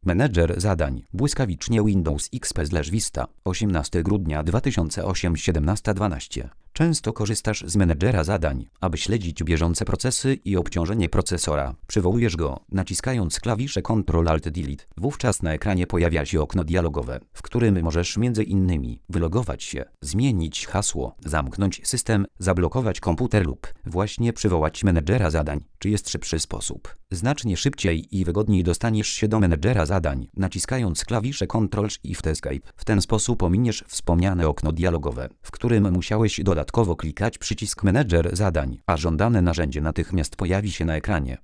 Menedżer zadań. Błyskawicznie Windows XP/Vista. 18 grudnia 2008 17:12. Często korzystasz z menedżera zadań, aby śledzić bieżące procesy i obciążenie procesora. Przywołujesz go, naciskając klawisze Ctrl-Alt-Delete. Wówczas na ekranie pojawia się okno dialogowe, w którym możesz m.in. wylogować się, zmienić hasło, zamknąć system, zablokować komputer lub właśnie przywołać menedżera zadań. Czy jest szybszy sposób? Znacznie szybciej i wygodniej dostaniesz się do menedżera zadań, naciskając klawisze Ctrl-Shift-Escape. W ten sposób ominiesz wspomniane okno dialogowe, w którym musiałeś dodatkowo klikać przycisk menedżer zadań, a żądane narzędzie natychmiast pojawi się na ekranie.